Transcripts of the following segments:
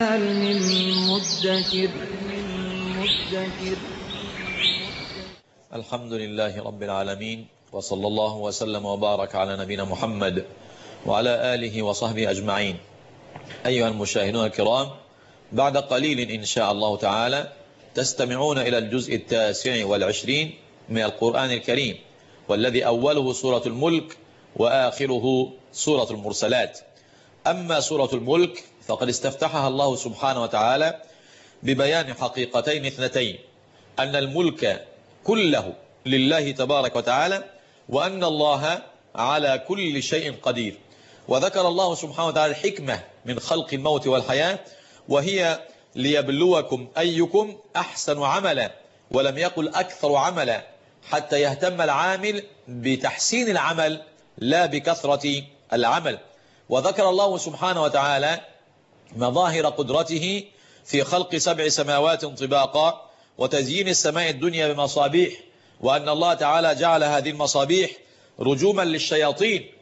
من مدكر. الحمد لله رب العالمين، وصلى الله وسلم وبارك على نبينا محمد وعلى آله وصحبه أجمعين. أيها المشاهدون الكرام، بعد قليل إن شاء الله تعالى تستمعون إلى الجزء 29 من القرآن الكريم، والذي أوله سورة الملك وآخره سورة المرسلات. أما سورة الملك فقد استفتحها الله سبحانه وتعالى ببيان حقيقتين اثنتين: أن الملك كله لله تبارك وتعالى، وأن الله على كل شيء قدير. وذكر الله سبحانه وتعالى الحكمة من خلق الموت والحياة، وهي ليبلوكم أيكم أحسن عملا، ولم يقل أكثر عملا، حتى يهتم العامل بتحسين العمل لا بكثرة العمل. وذكر الله سبحانه وتعالى مظاهر قدرته في خلق 7 سماوات طباقا وتزيين السماء الدنيا بمصابيح، وأن الله تعالى جعل هذه المصابيح رجوما للشياطين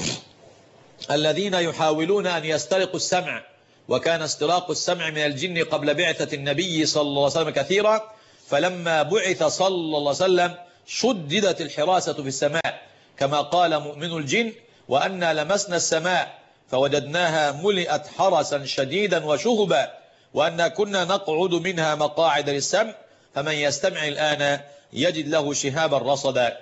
الذين يحاولون أن يسترقوا السمع، وكان استراق السمع من الجن قبل بعثة النبي صلى الله عليه وسلم كثيرا، فلما بعث صلى الله عليه وسلم شددت الحراسة في السماء، كما قال مؤمن الجن: وأنا لمسنا السماء فوجدناها ملئت حرسا شديدا وشهبا، وأنا كنا نقعد منها مقاعد للسمع فمن يستمع الآن يجد له شهابا رصدا.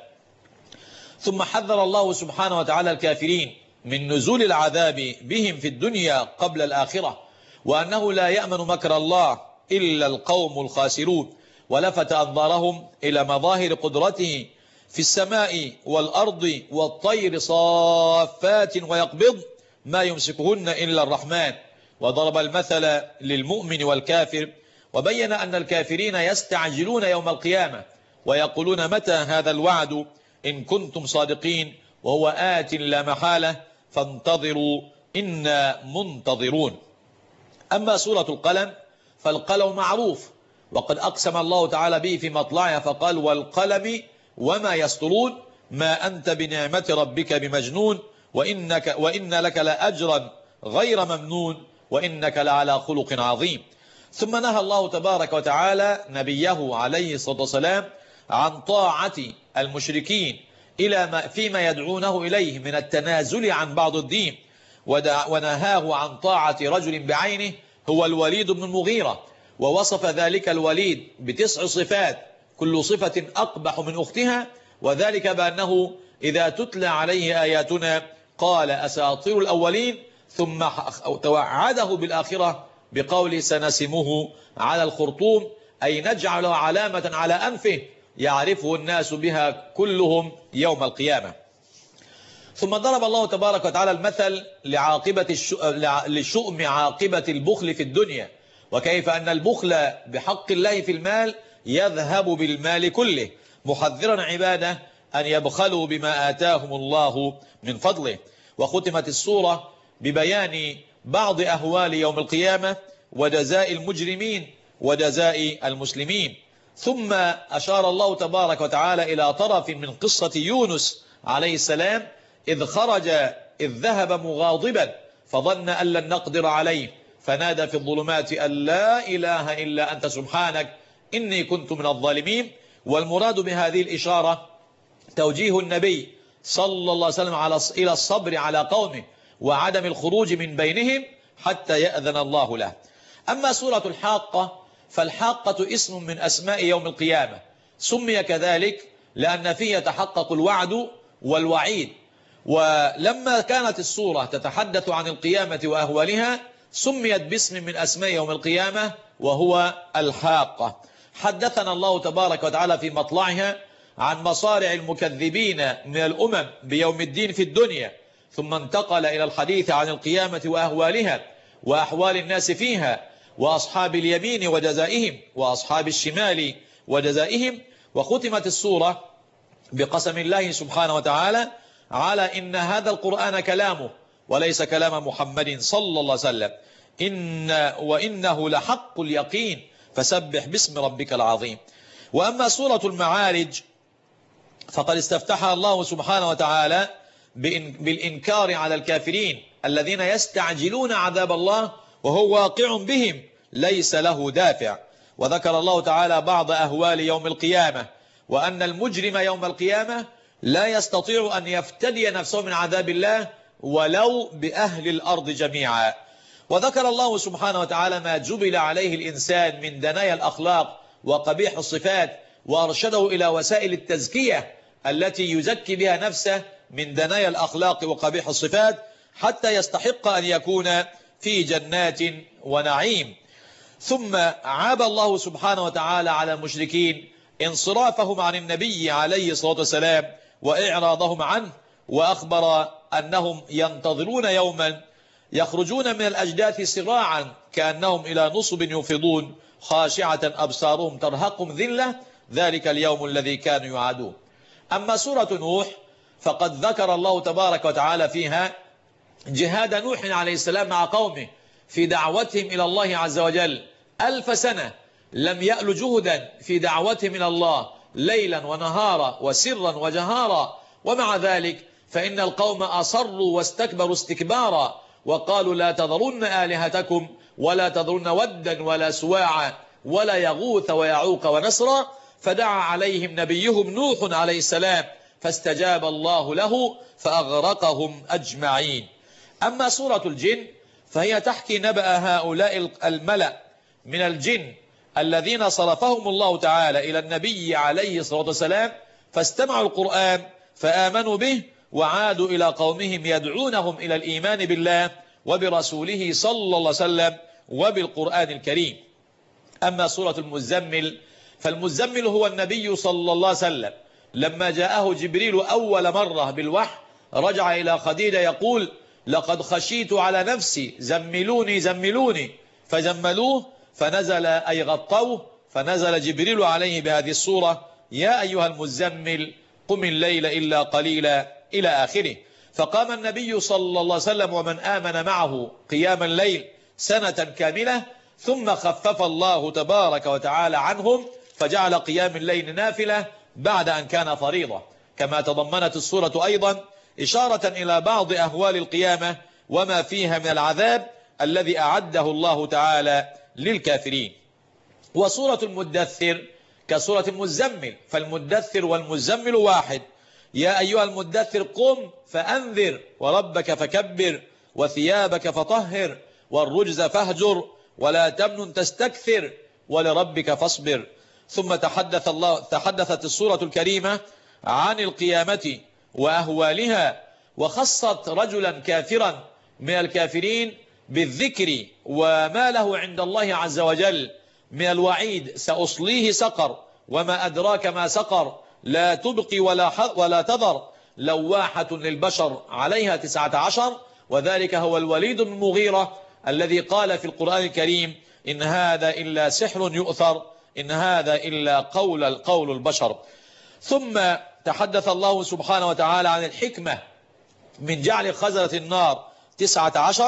ثم حذر الله سبحانه وتعالى الكافرين من نزول العذاب بهم في الدنيا قبل الآخرة، وأنه لا يأمن مكر الله إلا القوم الخاسرون، ولفت أنظارهم إلى مظاهر قدرته في السماء والأرض والطير صافات ويقبض ما يمسكهن إلا الرحمن، وضرب المثل للمؤمن والكافر، وبين أن الكافرين يستعجلون يوم القيامة ويقولون: متى هذا الوعد إن كنتم صادقين، وهو آت لا محالة، فانتظروا إنا منتظرون. أما سورة القلم فالقلم معروف، وقد أقسم الله تعالى به في مطلعها فقال: والقلم وما يسطرون، ما أنت بنعمة ربك بمجنون، وإن لك لأجرا غير ممنون، وإنك لعلى خلق عظيم. ثم نهى الله تبارك وتعالى نبيه عليه الصلاة والسلام عن طاعة المشركين فيما يدعونه إليه من التنازل عن بعض الدين، ونهاه عن طاعة رجل بعينه هو الوليد بن المغيرة، ووصف ذلك الوليد ب9 صفات كل صفة أقبح من أختها، وذلك بأنه إذا تتلى عليه آياتنا قال أساطير الأولين، ثم توعده بالآخرة بقول: سنسمه على الخرطوم، أي نجعل علامة على أنفه يعرفه الناس بها كلهم يوم القيامة. ثم ضرب الله تبارك وتعالى المثل لشؤم عاقبة البخل في الدنيا، وكيف أن البخل بحق الله في المال يذهب بالمال كله، محذرا عباده أن يبخلوا بما آتاهم الله من فضله. وختمت السورة ببيان بعض أهوال يوم القيامة وجزاء المجرمين وجزاء المسلمين. ثم أشار الله تبارك وتعالى إلى طرف من قصة يونس عليه السلام إذ ذهب مغاضبا فظن أن لن نقدر عليه، فنادى في الظلمات أن لا إله إلا أنت سبحانك إني كنت من الظالمين. والمراد بهذه الإشارة توجيه النبي صلى الله عليه وسلم إلى الصبر على قومه وعدم الخروج من بينهم حتى يأذن الله له. أما سورة الحاقة فالحاقة اسم من أسماء يوم القيامة، سمي كذلك لأن فيه يتحقق الوعد والوعيد. ولما كانت السورة تتحدث عن القيامة وأهوالها سميت باسم من أسماء يوم القيامة وهو الحاقة. حدثنا الله تبارك وتعالى في مطلعها عن مصارع المكذبين من الأمم بيوم الدين في الدنيا، ثم انتقل إلى الحديث عن القيامة وأهوالها وأحوال الناس فيها، وأصحاب اليمين وجزائهم وأصحاب الشمال وجزائهم. وختمت السورة بقسم الله سبحانه وتعالى على إن هذا القرآن كلامه وليس كلام محمد صلى الله عليه وسلم، وإنه لحق اليقين، فسبح باسم ربك العظيم. وأما سورة المعارج فقد استفتحها الله سبحانه وتعالى بالإنكار على الكافرين الذين يستعجلون عذاب الله وهو واقع بهم ليس له دافع. وذكر الله تعالى بعض أهوال يوم القيامة، وأن المجرم يوم القيامة لا يستطيع أن يفتدي نفسه من عذاب الله ولو بأهل الأرض جميعا. وذكر الله سبحانه وتعالى ما جبل عليه الإنسان من دنايا الأخلاق وقبيح الصفات، وأرشده إلى وسائل التزكية التي يزكي بها نفسه من دنايا الأخلاق وقبيح الصفات حتى يستحق أن يكون في جنات ونعيم. ثم عاب الله سبحانه وتعالى على المشركين انصرافهم عن النبي عليه الصلاة والسلام وإعراضهم عنه، وأخبر أنهم ينتظرون يوما يخرجون من الأجداث سراعا كأنهم إلى نصب يفضون خاشعة أبصارهم ترهقهم ذلة، ذلك اليوم الذي كانوا يعادون. أما سورة نوح فقد ذكر الله تبارك وتعالى فيها جهاد نوح عليه السلام مع قومه في دعوتهم إلى الله عز وجل 1000 سنة لم يألوا جهدا في دعوتهم إلى الله ليلا ونهارا وسرا وجهارا، ومع ذلك فإن القوم أصروا واستكبروا استكبارا وقالوا لا تذرن آلهتكم ولا تذرن ودا ولا سواعا ولا يغوث ويعوق ونسرا، فدعا عليهم نبيهم نوح عليه السلام فاستجاب الله له فأغرقهم أجمعين. أما سورة الجن فهي تحكي نبأ هؤلاء الملأ من الجن الذين صرفهم الله تعالى إلى النبي عليه الصلاة والسلام فاستمعوا القرآن فآمنوا به وعادوا إلى قومهم يدعونهم إلى الإيمان بالله وبرسوله صلى الله عليه وسلم وبالقرآن الكريم. أما سورة المزمل فالمزمل هو النبي صلى الله عليه وسلم لما جاءه جبريل أول مرة بالوحي رجع إلى خديجة يقول لقد خشيت على نفسي زملوني زملوني، فزملوه فنزل أي غطوه، فنزل جبريل عليه بهذه السورة يا أيها المزمل قم الليل إلا قليلا إلى آخره. فقام النبي صلى الله عليه وسلم ومن آمن معه قيام الليل سنة كاملة، ثم خفف الله تبارك وتعالى عنهم فجعل قيام الليل نافلة بعد أن كان فريضة، كما تضمنت السورة أيضا إشارة إلى بعض أهوال القيامة وما فيها من العذاب الذي أعده الله تعالى للكافرين. وسورة المدثر كسورة المزمل، فالمدثر والمزمل واحد. يا أيها المدثر قم فأنذر وربك فكبر وثيابك فطهر والرجز فاهجر ولا تمنن تستكثر ولربك فاصبر. ثم تحدثت السورة الكريمة عن القيامة وأهوالها، وخصت رجلا كافرا من الكافرين بالذكر وما له عند الله عز وجل من الوعيد سأصليه سقر وما أدراك ما سقر لا تبقي ولا تذر لواحة للبشر عليها 19، وذلك هو الوليد بن المغيرة الذي قال في القرآن الكريم إن هذا إلا سحر يؤثر إن هذا إلا قول البشر. ثم تحدث الله سبحانه وتعالى عن الحكمة من جعل خزنة النار 19،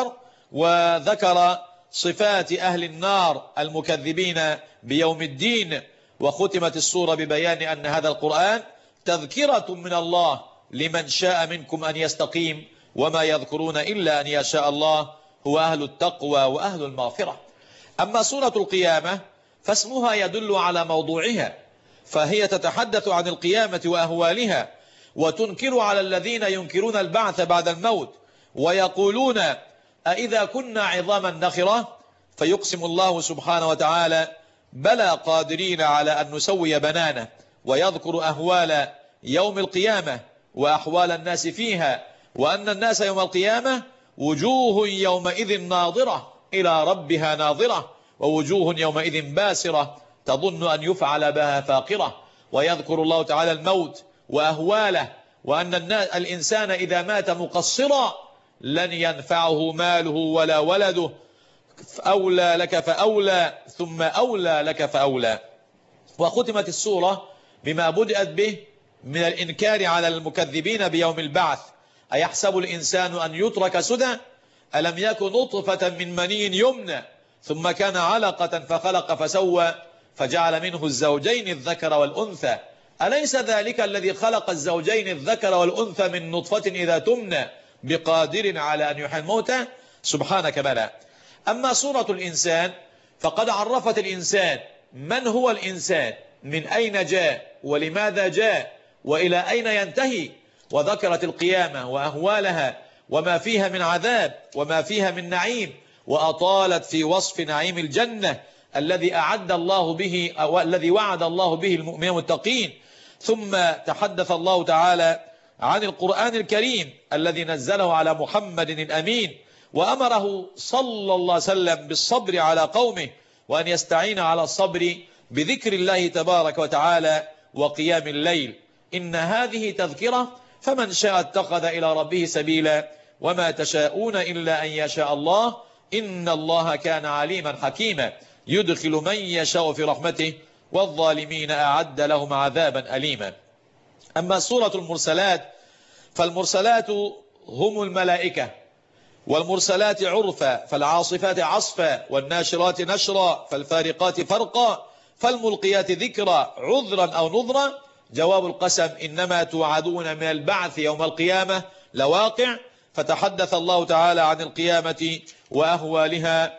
وذكر صفات أهل النار المكذبين بيوم الدين، وختمت السورة ببيان أن هذا القرآن تذكرة من الله لمن شاء منكم أن يستقيم وما يذكرون إلا أن يشاء الله هو أهل التقوى وأهل المغفرة. أما سورة القيامة فاسمها يدل على موضوعها، فهي تتحدث عن القيامة وأهوالها وتنكر على الذين ينكرون البعث بعد الموت ويقولون أإذا كنا عظاما نخرة، فيقسم الله سبحانه وتعالى بلى قادرين على أن نسوي بنانه، ويذكر أهوال يوم القيامة وأحوال الناس فيها، وأن الناس يوم القيامة وجوه يومئذ ناظرة إلى ربها ناظرة ووجوه يومئذ باسرة تظن أن يفعل بها فاقرة. ويذكر الله تعالى الموت وأهواله، وأن الإنسان إذا مات مقصرا لن ينفعه ماله ولا ولده، أولى لك فأولى ثم أولى لك فأولى. وختمت السورة بما بدأت به من الإنكار على المكذبين بيوم البعث. أيحسب الإنسان أن يترك سدى ألم يكن نطفة من مني يمنى ثم كان علقة فخلق فسوى فجعل منه الزوجين الذكر والأنثى أليس ذلك الذي خلق الزوجين الذكر والأنثى من نطفة إذا تمنى بقادر على أن يحيي الموتى سبحانك بلى. أما سورة الإنسان فقد عرفت الإنسان من هو الإنسان، من أين جاء ولماذا جاء وإلى أين ينتهي، وذكرت القيامة وأهوالها وما فيها من عذاب وما فيها من نعيم، وأطالت في وصف نعيم الجنة الذي أعد الله به أو الذي وعد الله به المؤمنين المتقين. ثم تحدث الله تعالى عن القرآن الكريم الذي نزله على محمد الأمين، وأمره صلى الله عليه وسلم بالصبر على قومه، وأن يستعين على الصبر بذكر الله تبارك وتعالى وقيام الليل. إن هذه تذكرة فمن شاء اتخذ إلى ربه سبيلا وما تشاءون إلا أن يشاء الله إن الله كان عليما حكيما يدخل من يشاء في رحمته والظالمين أعد لهم عذابا أليما. أما سورة المرسلات فالمرسلات هم الملائكة، والمرسلات عرفا، فالعاصفات عصفا، والناشرات نشرا، فالفارقات فرقا، فالملقيات ذكرا، عذرا أو نذرا. جواب القسم إنما توعدون من البعث يوم القيامة لواقع. فتحدث الله تعالى عن القيامة وأهوالها،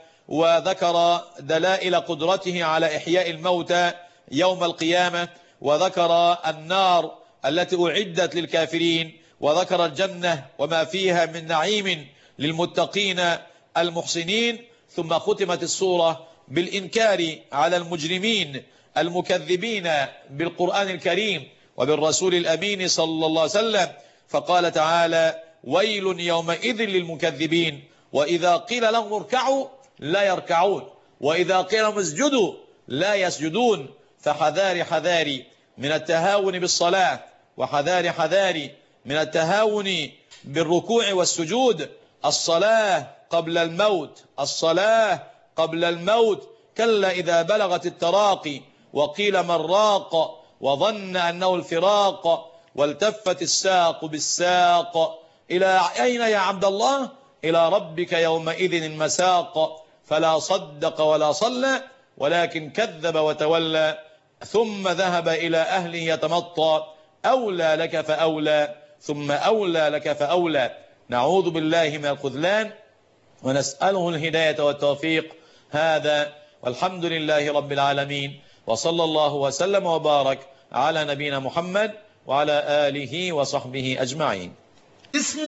وذكر دلائل قدرته على إحياء الموتى يوم القيامة، وذكر النار التي أعدت للكافرين، وذكر الجنة وما فيها من نعيم للمتقين المحسنين. ثم ختمت السورة بالإنكار على المجرمين المكذبين بالقرآن الكريم وبالرسول الأمين صلى الله عليه وسلم، فقال تعالى ويل يومئذ للمكذبين وإذا قيل لهم اركعوا لا يركعون وإذا قيل لهم اسجدوا لا يسجدون. فحذاري حذاري من التهاون بالصلاة، وحذاري حذاري من التهاون بالركوع والسجود. الصلاة قبل الموت، الصلاة قبل الموت. كلا إذا بلغت التراقي وقيل من راق وظن أنه الفراق والتفت الساق بالساق. إلى أين يا عبد الله؟ إلى ربك يومئذ المساق. فلا صدق ولا صلى ولكن كذب وتولى ثم ذهب إلى أهله يتمطى. أولى لك فأولى ثم أولى لك فأولى. نعوذ بالله من الخذلان ونسأله الهداية والتوفيق. هذا والحمد لله رب العالمين، وصلى الله وسلم وبارك على نبينا محمد وعلى آله وصحبه أجمعين.